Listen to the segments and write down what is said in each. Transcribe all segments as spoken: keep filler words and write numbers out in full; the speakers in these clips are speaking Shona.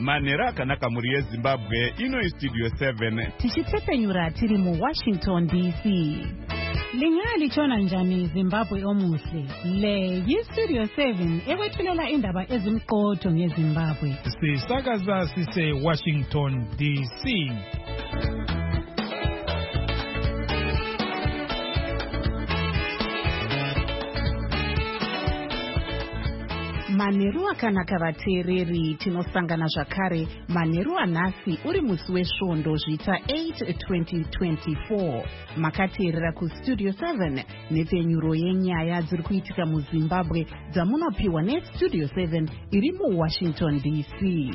Manera akanaka muri yeZimbabwe ino Studio seven. Tichitepenyura tiri mu Washington D C. Lingali chona njani Zimbabwe omuhle. Le yi Studio seven ekwethulela indaba ezimqotho ngeZimbabwe. Sisakaza sise Washington D C. Manheru akanaka vateereri, tinosangana zvakare manheru anhasi uri musi wesvondo zvita eight twenty twenty-four. Makateerera kuStudio seven nepfenyuro yenyaya dziri kuitika muZimbabwe dzamunopiwa neStudio seven iri muWashington D C.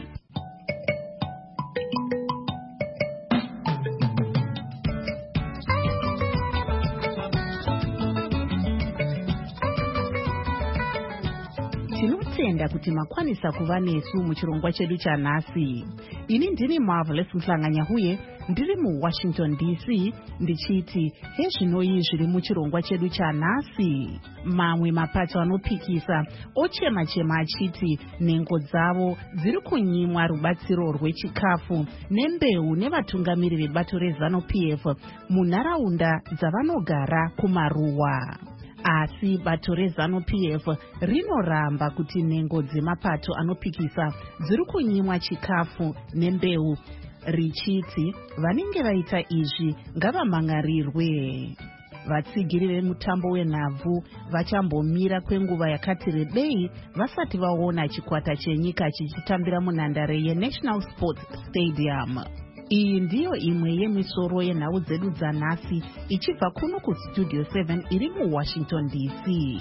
Tinotenda kuti makwanisa kuva nesu muchirongwa chedu chanhasi. Ini ndini Marvelous Mhlanganyahuye, ndiri muWashington D C, ndichiti hezvinoi zviri muchirongwa chedu chanhasi. Mamwe mapato anopikisa ochema-chema achiti nhengo dzavo dziri kunyimwa rubatsiro rwechikafu nembeu nevatungamiri vebato reZanu-P F munharaunda dzavanogara kumaruwa. Asi bato reZanu-P F rinoramba kuti nhengo dzemapato anopikisa dziri kunyimwa chikafu nembeu, richiti vanenge vaita izvi ngavamhangarirwe. Vatsigiri vemutambo wenhabvu vachambomira kwenguva yakati rebei vasati vaona chikwata chenyika chichitambira munhandare yeNational Sports Stadium. Iyi ndiyo imwe yemisoro yenhau dzedu dzanhasi ichibva kuno kuStudio seven iri muWashington D C.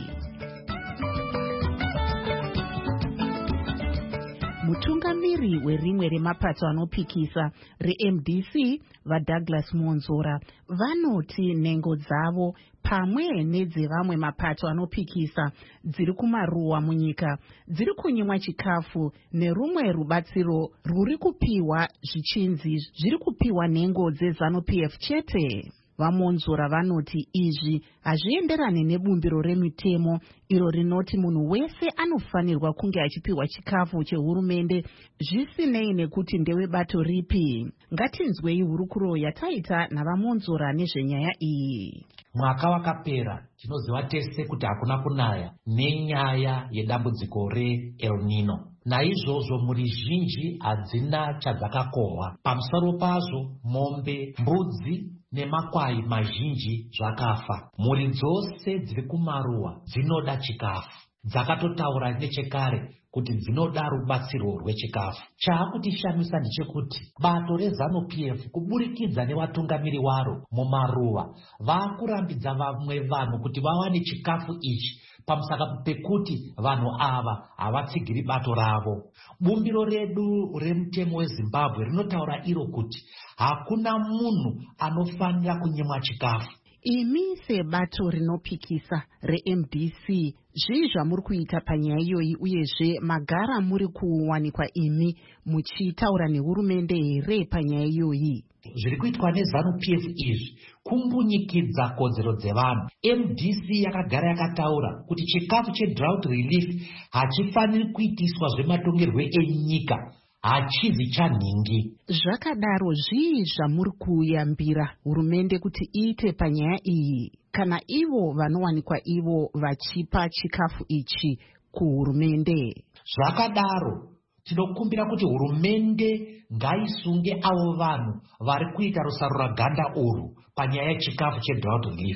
Mutungamiri werimwe remapato anopikisa reM D C vaDouglas Monzora vanoti nhengo dzavo pamwe nedzevamwe mapato anopikisa dziri kumaruwa munyika dziri kunyimwa chikafu nerumwe rubatsiro rwuri kupiwa zvichinzi zviri kupiwa nhengo dzeZanu-P F chete. VaMonzora vanoti izvi hazvienderane nebumbiro remitemo iro rinoti munhu wese anofanirwa kunge achipiwa chikafu chehurumende zvisinei nekuti ndewebato ripi. Ngatinzwei hurukuro yataita navaMonzora nezvenyaya iyi. Mwaka wakapera tinoziva tese kuti hakuna kunaya nenyaya yedambudziko reEl Nino. Naizvozvo mhuri zhinji hadzina chadzakakohwa. Pamusoro pazvo mombe, mbudzi nemakwai mazhinji zvakafa. Mhuri dzose dziri kumaruwa dzinoda chikafu. Dzakatotaura nechekare kuti dzinoda rubatsiro rwechikafu. Chaakutishamisa ndechekuti bato reZanu-P F kuburikidza nevatungamiri waro mumaruwa vakurambidza vamwe vanhu kuti vawane chikafu ichi pamusaka pekuti vanhu ava havatsigiri bato ravo. Bumbiro redu remutemo weZimbabwe rinotaura iro kuti hakuna munhu anofanira kunyimwa chikafu. Imi sebato rinopikisa reM D C zvii zvamuri kuita panyaya iyoyi uyezve magara muri kuwanikwa imi muchitaura nehurumende here panyaya iyoyi? Zviri kuitwa neZanu-P F izvi kumbunyikidza kodzero dzevanhu. M D C yakagara yakataura kuti chikafu chedrought relief hachifaniri kuitiswa zvematongerwo enyika, hachizi chanhingi. Zvakadaro zvii zvamuri kuyambira hurumende kuti iite panyaya iyi kana ivo vanowanikwa ivo vachipa chikafu ichi kuhurumende? Zvakadaro tinokumbira kuti hurumende ngaisunge avo vanhu vari kuita rusaruraganda urwu panyaya yechikafu chedrought relief.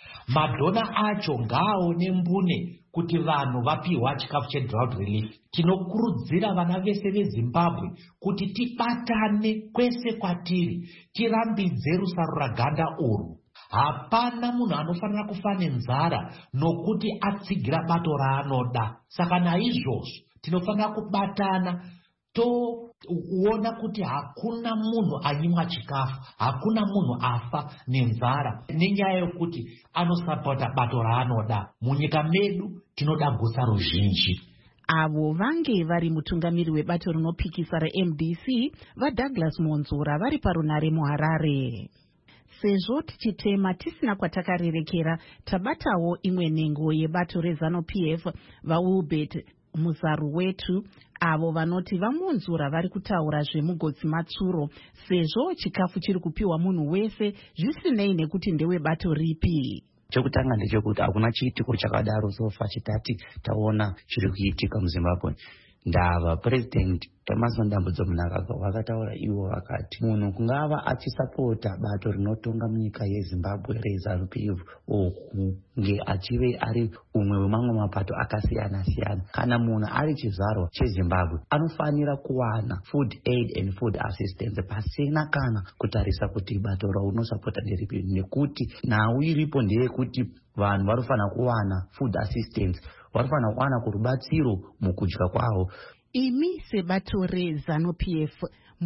Madhona acho ngaaone mbune kuti vanhu vapiwa chikafu chedrought relief. Tinokurudzira vana vese veZimbabwe kuti tibatane kwese kwatiri tirambidze rusaruraganda urwu. Hapana munhu anofanira kufa nenzara nokuti atsigira bato raanoda. Saka naizvozvo tinofanira kubatana toona kuti hakuna munhu anyimwa chikafu, hakuna munhu afa nenzara nenyaya yokuti anosapota bato raanoda. Munyika medu tinoda gusa ruzhinji. Avo vange vari mutungamiri webato rinopikisa reM D C vaDouglas Monzora vari parunare muHarare. Sezvo tichitema tisina kwatakarerekera, tabatawo imwe nhengo yebato reZanu-P F vaWilbert Muzaru Wetu, avo vanoti vamunzura vari kutaura zvemugodzi matsuro sezvo chikafu chiri kupiwa munhu wese zvisinei nekuti ndewe bato ripi. Chekutanga ndechekuti hakuna chiitiko chakadaro sofa chitati taona chiri kuitika muZimbabwe. Ndava president Emmerson Dambudzo Mnangagwa vakataura ivo vakati munhu kungava achisapota bato rinotonga munyika yeZimbabwe reZANU P F okunge achive ari umwe wemamwe mapato akasiyana siyana. Kana munhu ari chizvarwa cheZimbabwe anofanira kuwana food aid and food assistance pasina kana kutarisa kuti bato raunosapota nderipi, nekuti nhau iripo ndeyekuti vanhu varofana kuwana food assistance, varofana kuwana kurubatsiro mukudya kwavo. Imi sebato reZANU P F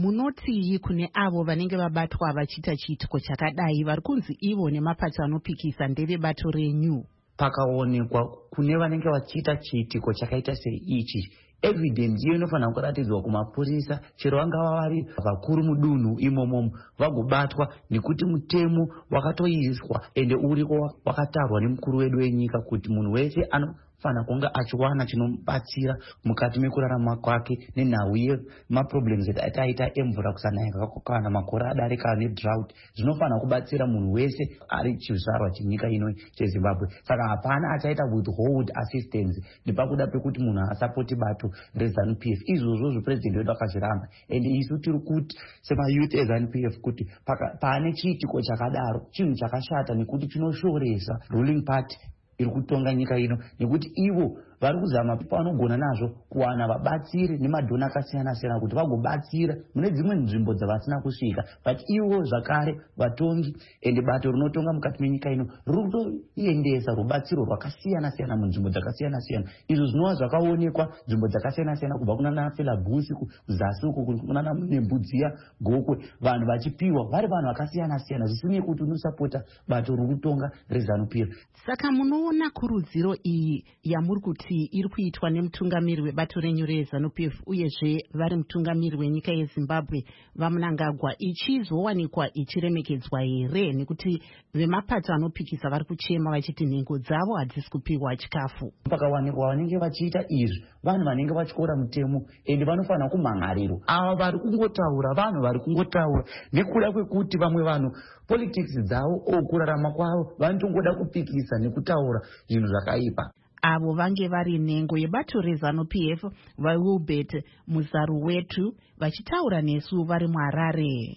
munoti kune avo vanenge vabatwa vachiita chiitiko chakadai vari kunzi ivo nemapato anopikisa ndeve bato renyu? Pakaonekwa kune vanenge vachiita chiitiko chakaita seichi, evidence iyo inofanira kuratidzwa kumapurisa chero vangava vari vakuru mudunhu imomo vagobatwa, nekuti mutemo wakatoiswa ende uriko wakatarwa nemukuru wedu wenyika kuti munhu wese anofana kunga achiwana chinomubatsira mukati mekurarama kwake nenhau yemaproblems ataita emvura kusanaya kana makore adarika nedrought zvinofana kubatsira munhu wese ari chizvarwa chenyika ino cheZimbabwe. Saka hapana achaita withhold assistance nepakuda pekuti munhu asapoti bato reZANU P F. Izvozvo president wedu akazviramba ende isu tiri kuti semayouth eZANU P F kuti pane chiitiko chakadaro chinhu chakashata nekuti chinoshoresa ruling party iri kutonga nyika ino, nekuti ivo vari kuzama pavanogona nazvo kuwana vabatsiri nemadhona akasiyana siyana kuti vagobatsira mune dzimwe nzvimbo dzavasina kusvika, but ivo zvakare vatongi ende bato rinotonga mukati menyika ino riri kutoendesa rubatsiro rwakasiyana siyana munzvimbo dzakasiyana siyana. Izvo zvinova zvakaonekwa nzvimbo dzakasiyana siyana kubva kunana Felabusi kuzasi uko kunana Nembudziya Gokwe, vanhu vachipiwa vari vanhu vakasiyana siyana zvisinei kuti unosapota bato riri kutonga reZANU P F. Saka munoona kurudziro iyi yamuri kuti iri kuitwa nemutungamiri webato renyu reZANU P F uyezve vari mutungamiri wenyika yeZimbabwe vaMnangagwa ichizowanikwa ichiremekedzwa here, nekuti vemapato anopikisa vari kuchema vachiti nhengo dzavo hadzisi kupiwa chikafu? Pakawanikwa vanenge vachiita izvi vanhu vanenge vachikora mutemo ende vanofanira kumhangariro. Ava vari kungotaura vanhu vari kungotaura nekuda kwekuti vamwe vanhu politics dzavo okurarama kwavo vanotongoda kupikisa nekutaura zvinhu zvakaipa. Avo vange vari nhengo yebato reZANU P F vaWilbert Muzaru Wetu vachitaura nesu vari muHarare.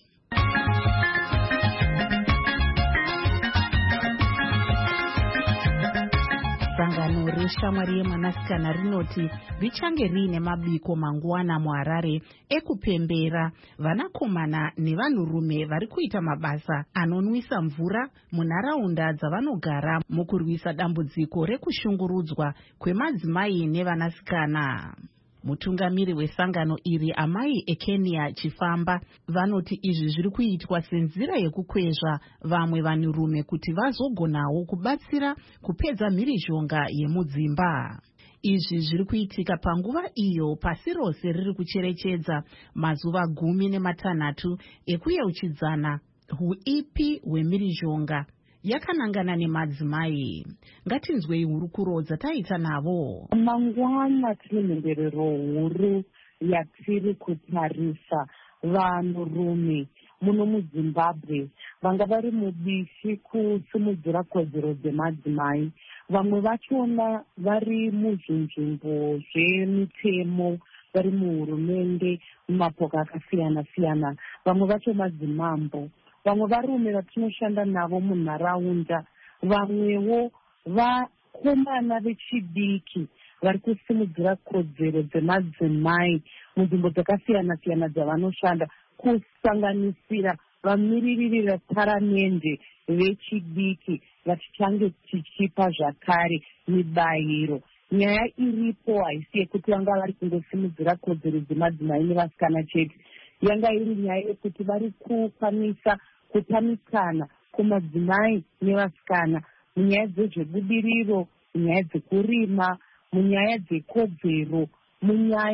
Sangano reshamwari yemwanasikana rinoti richange riine mabiko mangwana muHarare ekupembera vanakomana nevanhurume vari kuita mabasa anonwisa mvura munharaunda dzavanogara mukurwisa dambudziko rekushungurudzwa kwemadzimai nevanasikana. Mutungamiri wesangano iri Amai Ekenia Chifamba vanoti izvi zviri kuitwa senzira yekukwezva vamwe vanhurume kuti vazogonawo kubatsira kupedza mhirizhonga yemudzimba. Izvi zviri kuitika panguva iyo pasi rose riri kucherechedza mazuva gumi nematanhatu ekuyeuchidzana huipi hwemhirizhonga yakanangana nemadzimai. Ngatinzwei hurukuro dzataita navo. Mangwana tine mhenderero huru yatiri kutarisa vanhurume muno muZimbabwe vanga vari mubishi kusimudzira kodzero dzemadzimai. Vamwe vachona vari muzvinzvimbo zvemitemo, vari muhurumende, mumapoka akasiyana siyana. Vamwe vacho madzimambo, vamwe varume vatinoshanda navo munharaunda, vamwewo vakomana vechidiki vari kusimudzira kodzero dzemadzimai munzvimbo dzakasiyana siyana dzavanoshanda, kusanganisira vamiririri veparamende vechidiki vatichange tichipa zvakare mibayiro. Nyaya iripo haisi yekuti vanga vari kungosimudzira kodzero dzemadzimai nevasikana chete, yanga iri nyaya yekuti vari kukwanisa kutamisana kumadzimai nevasikana munyaya dzezvebudiriro, munyaya dzekurima, munyaya dzekodzero, munyaya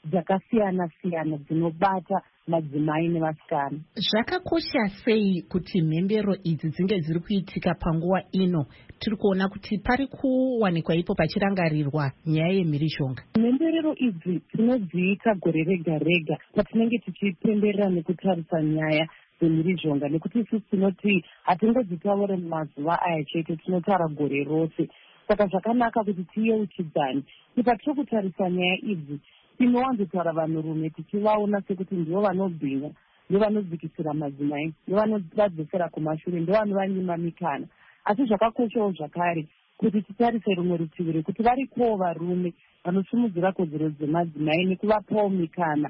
dzakasiyana siyana dzinobata madzimai nevasikana. Zvakakosha sei kuti mhembero idzi dzinge dziri kuitika panguva ino? Tiri kuona kuti pari kuwanikwa ipo pachirangarirwa nyaya yemhirizhonga. Mhemberero idzi tinodziita gore rega rega patinenge tichipemberera nekutarisa nyaya dzemhirizhonga, nekuti isusu tinoti hatingodzitaure mumazuva aya chete, tinotaura gore rose. Saka zvakanaka kuti tiyeuchidzane. Patiri kutarisa nyaya idzi tinowanzotaura vanhurume tichivaona sekuti ndivo vanobhinya, ndivo vanodzikisira madzimai, ndivo vanovadzosera kumashure, ndivo vanovanyima mikana. Asi zvakakoshawo zvakare kuti titarise rumwe rutivi rekuti varikowo varume vanosimudzira kodzero dzemadzimai nekuvapawo mikana,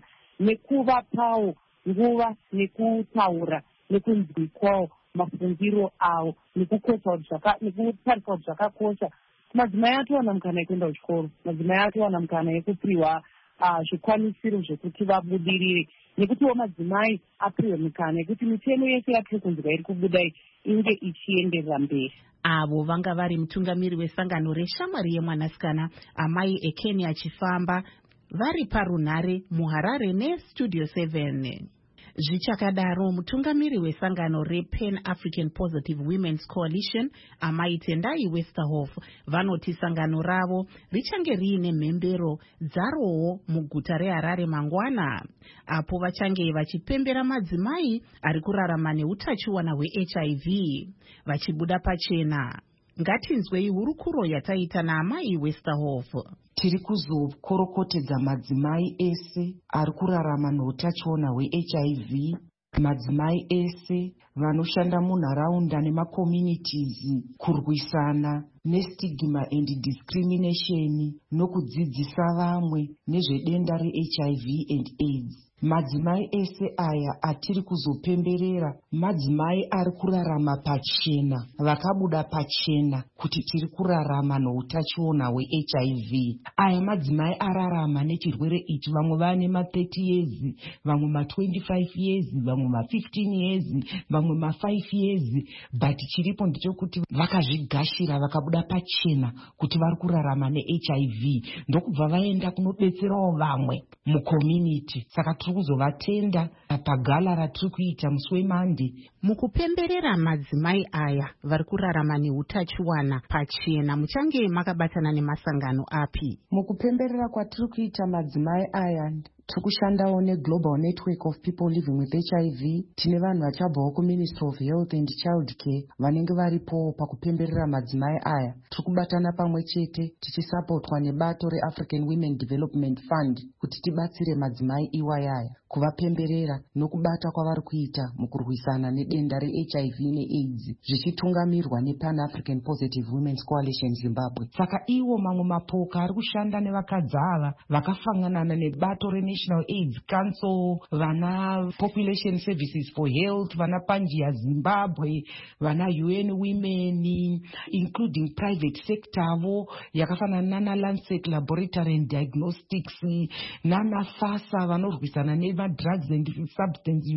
nekuvapawo nguva nekutaura nekunzwikwawo mafungiro avo, nekutarisa kuti zvakakosha. Madzimai atowana mukana yekuenda kuchikoro, madzimai atowana mukana yekupiwa zvikwanisiro zvekuti vabudirire, nekutiwo madzimai apiwe mikana yekuti mitemo yese yatiri kunzwa iri kubuda inge ichienderera mberi. Avo vanga vari mutungamiri wesangano reshamwari yemwanasikana amai ekeni achifamba vari parunhare muHarare neStudio seven. Zvichakadaro, mutungamiri wesangano rePan African Positive Women's Coalition amai Tendai Westerhof vanoti sangano ravo richange riine mhembero dzarowo muguta reHarare mangwana, apo vachange vachipembera madzimai ari kurarama neutachiwana hweH I V vachibuda pachena. Ngatinzwei hurukuro yataita naamai Westerhof. Tiri kuzokorokotedza madzimai ese ari kurarama neutachiona hweH I V, madzimai ese vanoshanda munharaunda nemakommunities kurwisana nestigma and discrimination nokudzidzisa vamwe nezvedenda reH I V and AIDS. Madzimai ese aya atiri kuzopemberera madzimai ari kurarama pachena, vakabuda pachena kuti tiri kurarama noutachiona hweH I V. Aya madzimai ararama nechirwere ichi, vamwe vane ma thirty years, vamwe ma twenty-five years, vamwe ma fifteen years, vamwe ma five years, but chiripo ndechekuti vakazvigashira vakabuda pachena kuti vari kurarama neH I V, ndokubva vaenda kunodetserawo vamwe mucommunity. Saka tiri kuzovatenda pagala ratiri kuita musi weMande. Mukupemberera madzimai aya vari kurarama neutachiwana pachena, muchange makabatana nemasangano api? Mukupemberera kwatiri kuita madzimai aya tikushandawo neGlobal Network of People Living with H I V. Tine vanhu vachabvawo kuMinistry of Health and Child Care vanenge varipo pakupemberera madzimai aya. Tiri kubatana pamwe chete tichisapotwa nebato reAfrican Women Development Fund kuti tibatsire madzimai iwayaya kuvapemberera nokubata kwavari kuita mukurwisana nedenda reH I V neAIDS, zvichitungamirwa nePan African Positive Women's Coalition Zimbabwe. Saka iwo mamwe mapoka ari kushanda nevakadzi ava vakafanganana nebato reNational AIDS Council, vana Population Services for Health, vana Panjia Zimbabwe, vana U N Women, including private sector vo yakafanana nana Lancet Laboratory and Diagnostics, nana FASA vanorwisana nema drugs and substance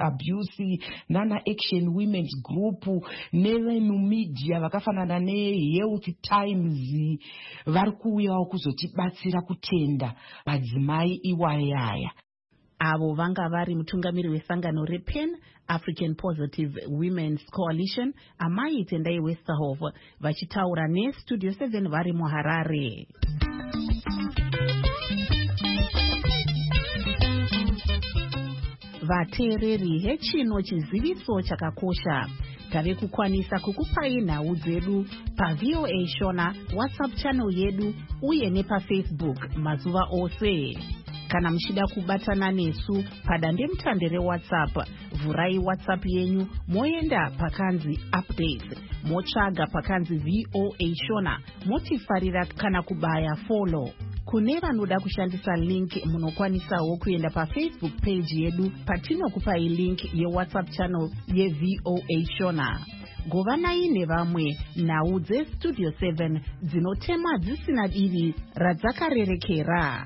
abuse, nana Action Women's Group, nevemu media vakafanana neHealth Times vari kuuyawo kuzotibatsira kutenda madzimai iwayaya. Avo vanga vari mutungamiri wesangano rePan African Positive Women's Coalition amai Tendai Westerhof vachitaura neStudio seven vari muHarare. Vateereri, hechino chiziviso chakakosha. Tave kukwanisa kukupai nhau dzedu paV O A Shona WhatsApp channel yedu uye nepaFacebook mazuva ose. Kana muchida kubatana nesu padande mutande reWhatsApp, vurai WhatsApp yenyu moenda pakanzi update, motsvaga pakanzi V O A Shona, motifarira kana kubaya follow. Kune vanoda kushandisa link munokwanisawo kuenda paFacebook page yedu patinokupai link yeWhatsApp channel yeV O A Shona. Govanai nevamwe nhau dzeStudio seven dzinotema dzisina divi radzakarerekera.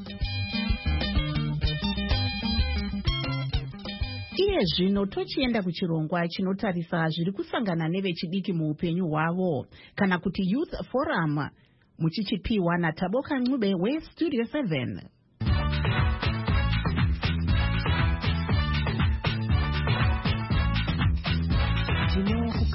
Iye zvino tochienda kuchirongwa chinotarisa zviri kusangana nevechidiki muupenyu hwavo, kana kuti Youth Forum, muchichipiwa naTaboka Ncube weStudio seven.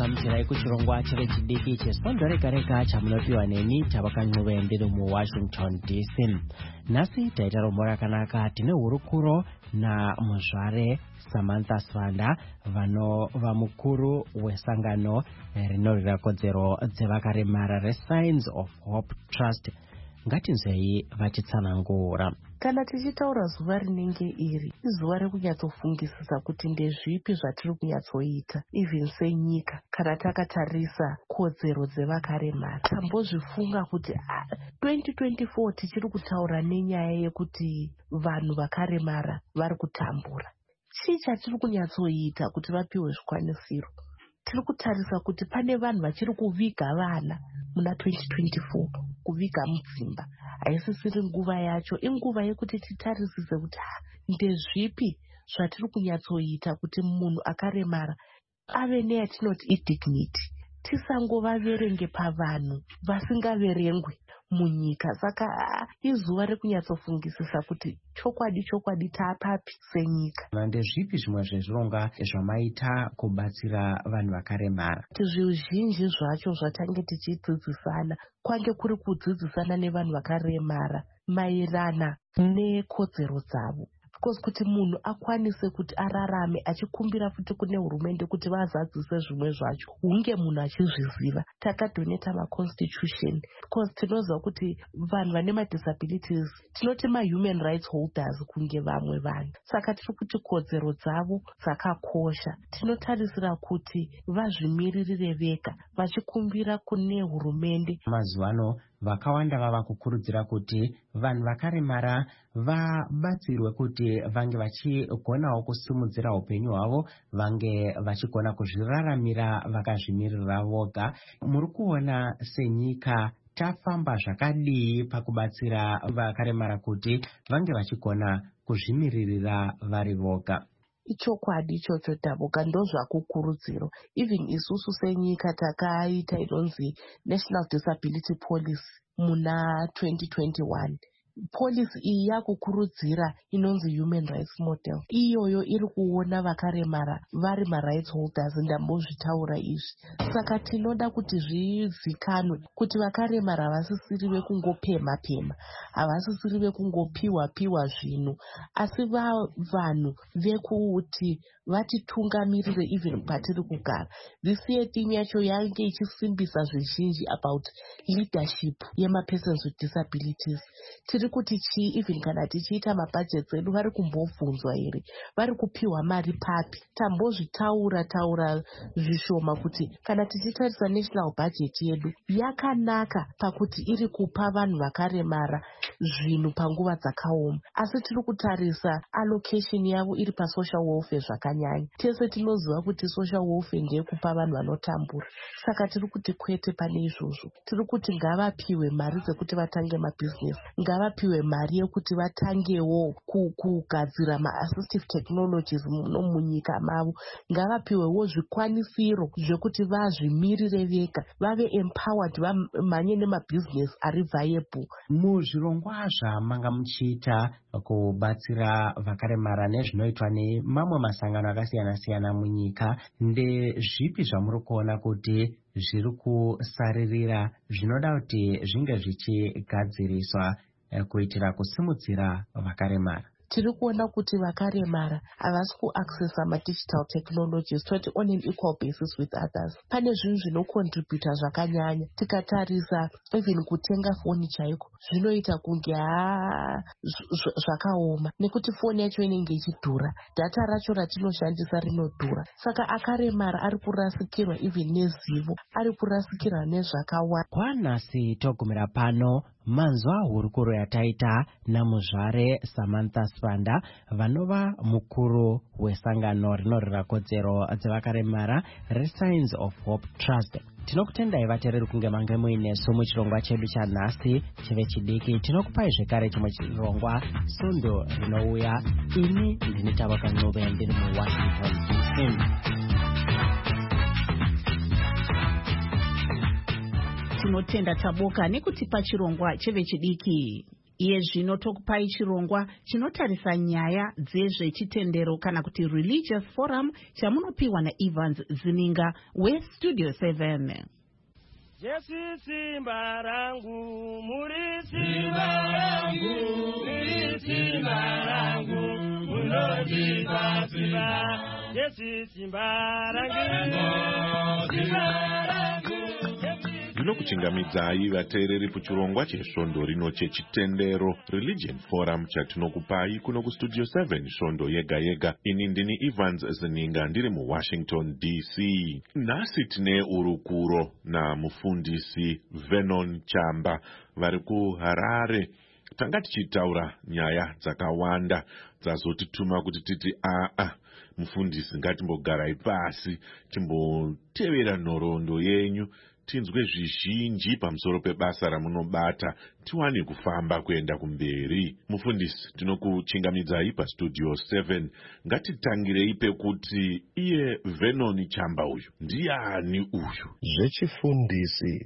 kugamuchirai kuchirongwa chevechidiki chesondo rega rega chamunopiwa neni Tabakan'ube ndiri muWashington D C. Nhasi taita rombo rakanaka. Tine hurukuro naMuzvare Samantha Swanda vanova mukuru wesangano rinorwira kodzero dzevakaremara reSigns of Hope Trust. Ngatinzwei vachitsanangura. Kana tichitaura zuva rinenge iri izuva rekunyatsofungisisa kuti ndezvipi zvatiri kunyatsoita even senyika kana takatarisa kodzero dzevakaremara. Tambozvifunga kuti twenty twenty-four tichiri kutaura nenyaya yekuti vanhu vakaremara vari kutambura. Chii chatiri kunyatsoita kuti vapiwe zvikwanisiro? Tiri kutarisa kuti pane vanhu vachiri kuviga vana muna twenty twenty-four, kuviga mudzimba. Haisisiri nguva yacho, inguva yekuti titarisise kuti ndezvipi zvatiri kunyatsoita kuti munhu akaremara ave neyatinoti idignity. Tisangovaverenge pavanhu vasingaverengwe munyika. Saka izuva rekunyatsofungisisa kuti chokwadi chokwadi taapapi senyika. Ndezvipi zvimwe zvezvironga zvamaita kubatsira vanhu vakaremara? Zvizhinji zvacho zvatange tichidzidzisana kwange kuri kudzidzisana nevanhu vakaremara maerana nekodzero dzavo. Because kuti munhu akwanise kuti ararame achikumbira futi kune hurumende kuti vazadzise zvimwe zvacho hunge munhu achizviziva. Takadoneta maconstitution because tinoziva kuti vanhu vane madisabilities tinoti mahuman rights holders kunge vamwe vanhu. Saka tiri kuti kodzero dzavo dzakakosha. Tinotarisira kuti vazvimiririre vega vachikumbira kune hurumende. Mazuvano vakawanda vava kukurudzira kuti vanhu vakaremara vabatsirwe kuti vange vachigonawo kusimudzira upenyu hwavo, vange vachigona kuzviraramira vakazvimirira voga. Muri kuona senyika tafamba zvakadii pakubatsira vakaremara kuti vange vachigona kuzvimiririra vari voga? Ichokwadi ichocho Tabuka, ndozvakukurudziro. Even isusu senyika takaita inonzi National Disability Policy muna twenty twenty-one. Policy iyi yakukurudzira inonzi Human Rights Model. Iyoyo iri kuona vakaremara vari ma-rights holders, ndambozvitaura izvi. Saka tinoda kuti zvizikanwe kuti vakaremara havasisirive kungopema pema, havasisirive kungopiwa piwa zvinhu, asi vanhu vekuti vatitungamirire even patiri kugara. This year team yacho yange ichisimbisa zvizhinji about leadership yema persons with disabilities. Tiri kuti chi even kana tichiita mabudgets edu vari kumbobvunzwa here, vari kupiwa mari papi. Tambozvitaura taura zvishoma kuti kana tichitarisa national budget yedu yakanaka pakuti iri kupa vanhu vakaremara zvinhu panguva dzakaoma, asi tiri kutarisa allocation yavo iri pa social welfare zvakanyanya. Tese tinoziva kuti social welfare ndeye kupa vanhu vanotambura. Saka tiri kuti kwete pane izvozvo. Tiri kuti ngavapiwe mari dzekuti vatange mabusiness, ngavapiwe mari yekuti vatangewo kugadzira ma-assistive technologies muno munyika mavo, ngavapiwewo zvikwanisiro zvekuti vazvimirire vega, vave empowered, vamanye nemabusiness ari viable. Muzvirongwa zvamanga muchiita kubatsira vakaremara nezvinoitwa nemamwe masangano akasiyana siyana munyika, ndezvipi zvamuri kuona kuti zviri kusaririra zvinoda kuti zvinge zvichigadziriswa kuitira kusimudzira vakaremara? Tiri kuona kuti vakaremara havasi kuaccessa ma-digital technologies toti on an equal basis with others. Pane zvinhu zvinocontributa zvakanyanya. Tikatarisa even kutenga foni chaiko zvinoita kunge haa zvakaoma, nekuti foni yacho inenge ichidhura, data racho ratinoshandisa rinodhura. Saka akaremara ari kurasikirwa even nezivo, ari kurasikirwa nezvakawanda. Kwanhasi togumira pano manzwa hurukuro yataita naMuzvare Samantha Swanda vanova mukuru wesangano rinorwira kodzero dzevakaremara reSigns of Hope Trust. Tinokutendai vateereri kunge mange muinesu muchirongwa chedu chanhasi chevechidiki. Tinokupai zvekare chimwe chirongwa sondo rinouya. Ini ndini Tabakan'ube ndiri muWashington D C. Tinotenda Taboka nekutipa chirongwa chevechidiki. iye zvino tokupai chirongwa chinotarisa nyaya dzezvechitendero kana kuti religious forum chamunopiwa naEvans Zininga westudio seven. Jesu simba rangu, muri simba rangu, muri simba rangu, munodipa simba. Jesu simba rangu, simba rangu. Ndinokuchingamidzai vateereri kuchirongwa chesvondo rino chechitendero Religion Forum chatinokupai kuno kustudio seven svondo yega yega. Ini ndini Evans Zininga ndiri muWashington D C. Nhasi tine urukuro namufundisi Vernon Chamba vari kuHarare. Tanga tichitaura nyaya dzakawanda dzazotituma kuti titi aa mufundisi ngatimbogarai pasi timbotevera nhoroondo yenyu tinzwe zvizhinji pamusoro pebasa ramunobata tiwane kufamba kuenda kumberi. Mufundisi, tinokuchingamidzai pastudio seven. Ngatitangirei pekuti iye Vernon Chamba uyu ndiani uyu? Zvechifundisi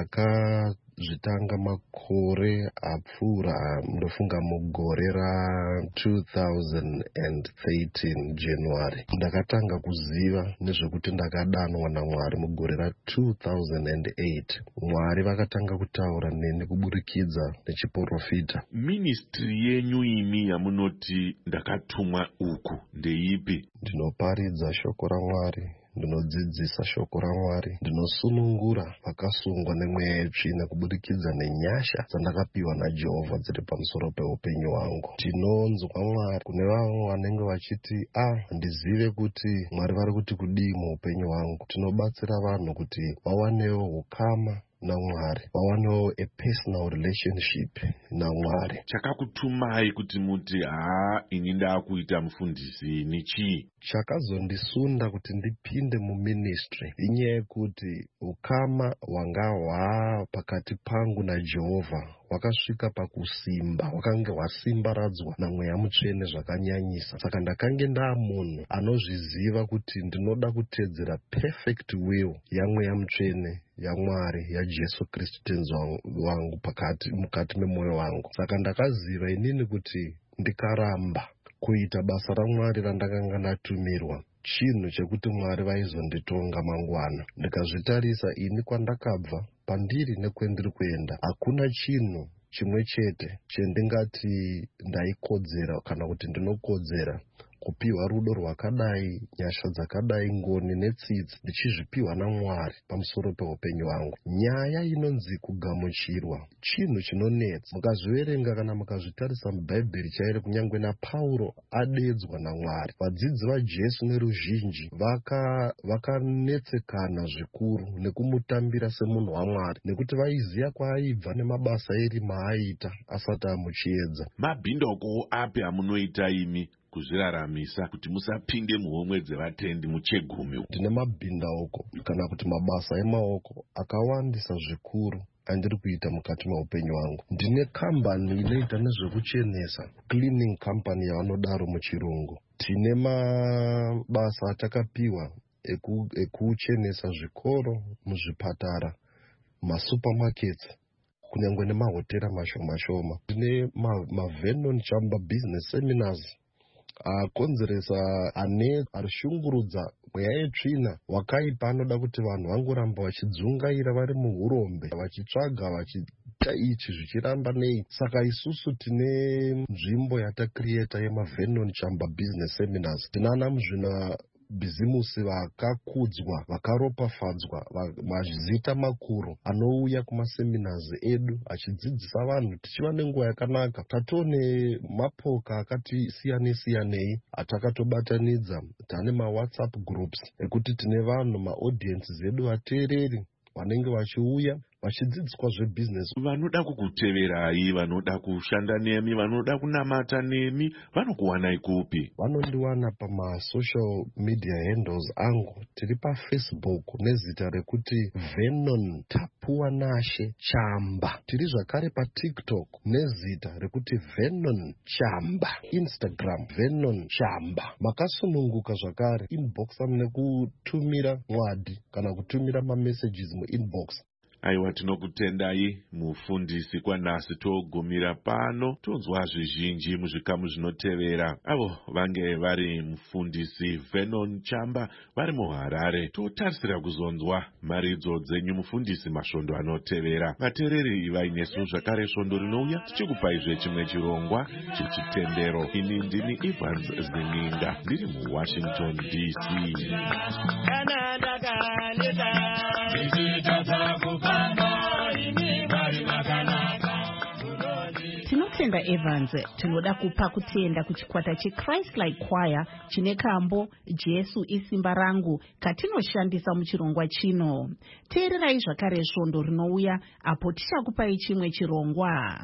ndaka zvitanga makore apfuura ndofunga mugore ra two thousand thirteen January. Ndakatanga kuziva nezvekuti ndakadanwa naMwari mugore ra two thousand eight. Mwari vakatanga kutaura neni kuburikidza nechiprofita. Ministry yenyu imi yamunoti ndakatumwa uku ndeipi? Ndinoparidza shoko raMwari, ndinodzidzisa shoko raMwari, ndinosunungura vakasungwa nemweya yetsvina kubudikidza nenyasha dzandakapiwa naJehovha dziri pamusoro peupenyu hwangu. Tinonzwa Mwari kune vamwe vanenge vachiti a ndizive kuti Mwari vari kuti kudii muupenyu hwangu. Tinobatsira vanhu kuti vawanewo ukama naMwari, vawanewo a personal relationship naMwari. Chakakutumai kuti muti haa ini ndakuita mufundisi ni chii? Chakazondisunda kuti ndipinde muministry inyaya yekuti ukama hwanga hwa pakati pangu naJehovha wakasvika pakusimba, wakange hwasimbaradzwa namweya mutsvene zvakanyanyisa. Saka ndakange ndaa munhu anozviziva kuti ndinoda kutedzera perfect will yamweya mutsvene yaMwari yaJesu Kristu tenzi wangu pakati mukati memwoyo wangu. Saka ndakaziva inini kuti ndikaramba kuita basa raMwari randakanga ndatumirwa, chinhu chekuti Mwari vaizonditonga mangwana. Ndikazvitarisa ini kwandakabva, pandiri nekwendiri kuenda, hakuna chinhu chimwe chete chendingati ndaikodzera kana kuti ndinokodzera kupiwa rudo rwakadai, nyasha dzakadai, ngoni netsitsi ndichizvipiwa naMwari pamusoro peupenyu hwangu. Nyaya inonzi kugamuchirwa chinhu chinonetsa. Mukazviverenga kana mukazvitarisa mubhaibheri chaire, kunyange naPauro adedzwa naMwari. Vadzidzi vaJesu neruzhinji vakanetsekana vaka zvikuru nekumutambira semunhu waMwari, nekuti vaiziva kwaaibva nemabasa erima aaita asati amuchiedza. Mabhindoko api amunoita imi kuzviraramisa kuti musapinde muhomwe dzevatendi muchegumi? Tine mabhindauko kana kuti mabasa emaoko akawandisa zvikuru andiri kuita mukati meupenyu hwangu. Ndine kambani inoita nezvekuchenesa, cleaning company yavanodaro muchirungu. Tine mabasa atakapiwa ekuchenesa zvikoro, muzvipatara, masupermarkets, kunyange nemahotera mashoma shoma. Tine maVernon Chamba business seminars akonzeresa ane arishungurudza mweya yetsvina wakaipa anoda kuti vanhu vangoramba vachidzungaira vari muurombe vachitsvaga vachiita ichi zvichiramba nei. Saka isusu tine nzvimbo yatakrieta yemaVernon Chamba business seminars. Tinana muzvina bhizimusi vakakudzwa, vakaropafadzwa, mazita makuru anouya kumaseminazi edu achidzidzisa vanhu, tichiva nenguva yakanaka. Tatone mapoka akati siyane siyanei atakatobatanidza. Tane maWhatsApp groups ekuti tine vanhu maaudience zedu vateereri vanenge vachiuya vachidzidziswa zvebusiness. Vanoda kukuteverai, vanoda kushanda nemi, vanoda kunamata nemi, vanokuwanai kupi? Vanondiwana pamasocial media handles angu. Tiri paFacebook nezita rekuti Vernon Tapuwa Nashe Chamba. Tiri zvakare paTikTok nezita rekuti Vernon Chamba. Instagram Vernon Chamba. Makasununguka zvakare inbox nekutumira mwadi kana kutumira mamessages muinbox. aiwa tinokutendai mufundisi kwanhasi togumira pano tonzwa zvizhinji muzvikamu zvinotevera. Avo vange vari mufundisi Vernon Chamba vari muHarare. Totarisira kuzonzwa maridzo dzenyu mufundisi masvondo anotevera. Vateereri vainesu zvakare svondo rinouya tichikupaizve chimwe chirongwa chechitendero. Ini ndini Evans Zininga ndiri muWashington D C. Tinotenda Evans, tinoda kupa kutenda kuchikwata cheChrist Like Choir chine kambo Jesu isimba rangu katinoshandisa muchirongwa chino. Teererai zvakare svondo rinouya apo tichakupai chimwe chirongwa.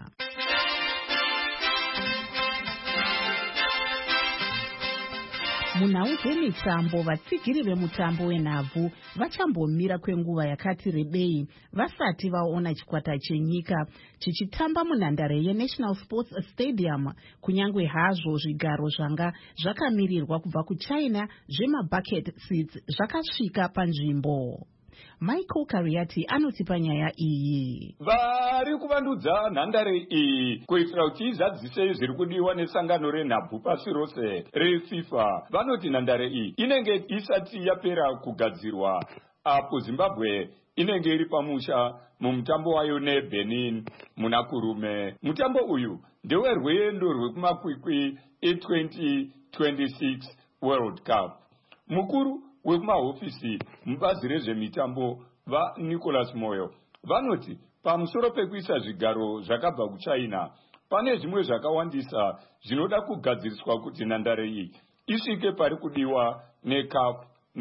Munhau dzemitambo, vatsigiri vemutambo wenhabvu vachambomira kwenguva yakati rebei vasati vaona chikwata chenyika chichitamba munhandare yeNational Sports Stadium, kunyange hazvo zvigaro zvanga zvakamirirwa kubva kuChina zvemabucket seats zvakasvika panzvimbo. Michael Kariati anotipa nyaya iyi. Vari kuvandudza nhandare iyi kuitira kuti izadzise zviri kudiwa nesangano renhabvu pasi rose reFIFA. Vanoti nhandare iyi inenge isati yapera kugadzirwa apo Zimbabwe inenge iri pamusha mumutambo wayo neBenin muna kurume. Mutambo uyu ndewe rwendo rwekumakwikwi e-twenty twenty-six World Cup. Mukuru wekumahofisi mubazi rezvemitambo vaNicholas Moyo vanoti pamusoro pekuisa zvigaro zvakabva kuChina pane zvimwe zvakawandisa zvinoda kugadziriswa kuti nhandare iyi isvike pari kudiwa neCAF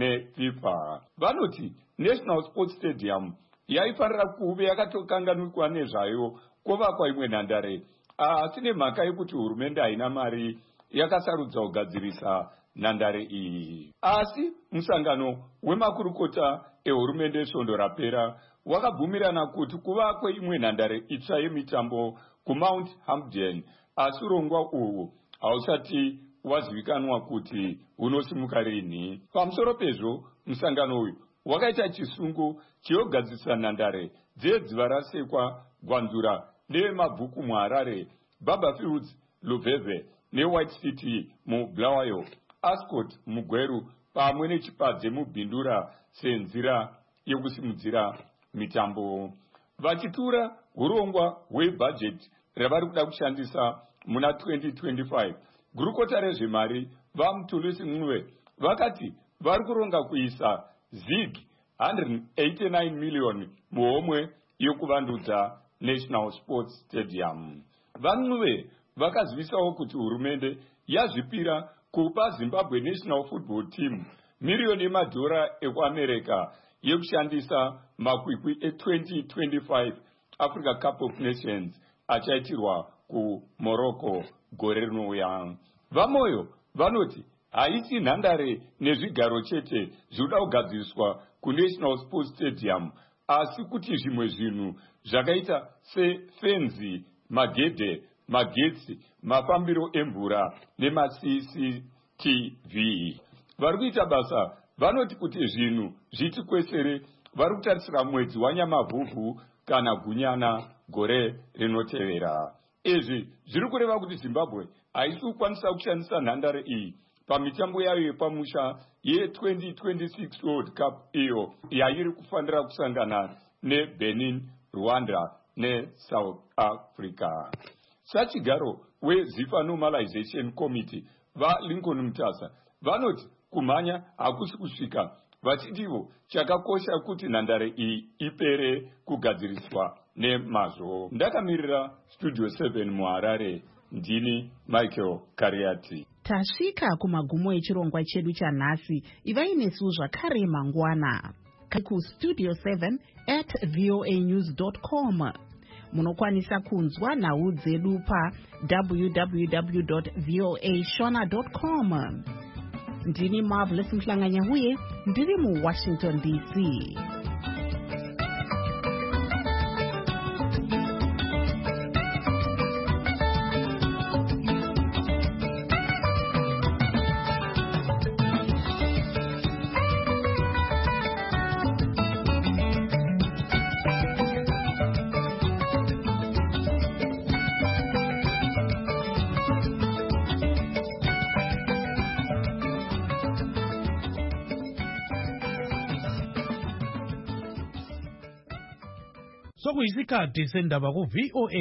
neFIFA. Vanoti National Sports Stadium yaifanira kuve yakatokanganwikwa nezvayo kovakwa imwe nhandare, asi nemhaka yekuti hurumende haina mari yakasarudza kugadzirisa nhandare iyi. Asi musangano wemakurukota ehurumende svondo rapera wakabvumirana kuti kuvakwe imwe nhandare itsva yemitambo kuMount Hampden, asi urongwa uhwu hausati wazivikanwa kuti hunosimuka rini. Pamusoro pezvo, musangano uyu wakaita chisungo cheyogadzirisa nhandare dzedziva rasekwa Gwanzura nemabhuku muHarare, Barberfields Lubeve neWhite City muBulawayo, Ascot muGweru pamwe neChipadze muBhindura senzira yekusimudzira mitambo. Vachitura urongwa hwebhajeti ravari kuda kushandisa muna twenty twenty-five, gurukota rezvemari vaMutulusi Mnwe vakati vari kuronga kuisa zig one hundred eighty-nine million muhomwe yokuvandudza National Sports Stadium. VaMnwe vakazivisawo kuti hurumende yazvipira kupa Zimbabwe National Football Team miriyoni yemadhora ekuAmerica yekushandisa makwikwi e-twenty twenty-five Africa Cup of Nations achaitirwa kuMorocco gore rinouya. VaMoyo vanoti haisi nhandare nezvigaro chete zvinoda kugadziriswa kuNational Sports Stadium, asi kuti zvimwe zvinhu zvakaita sefenzi, magedhe, magetsi, mafambiro emvura nemaC C T V. Vari kuita basa vanoti kuti zvinhu zviti kwesere vari kutarisira mwedzi waNyamavhuvhu kana Gunyana gore rinotevera. Izvi zviri kureva kuti Zimbabwe haisi kukwanisa kushandisa nhandare iyi pamitambo yayo yepamusha ye-twenty twenty-six World Cup iyo yairi kufanira kusangana neBenin, Rwanda neSouth Africa. Sachigaro weZIFA Normalization Committee vaLincoln Mutasa vanoti kumhanya hakusi kusvika, vachitivo chakakosha kuti nhandare iyi ipere kugadziriswa nemazvo. Ndakamirira Studio seven muHarare, ndini Michael Kariati. Tasvika kumagumo echirongwa chedu chanhasi. Ivai nesu zvakare mangwana kustudio seven at voa news dot com. Munokwanisa kunzwa nhau dzedu pa w w w dot voa shona dot com. Ndini Marvelous Mhlanganyahuye, ndiri muWashington D C. sokuyisikhathi sendaba ku-V O A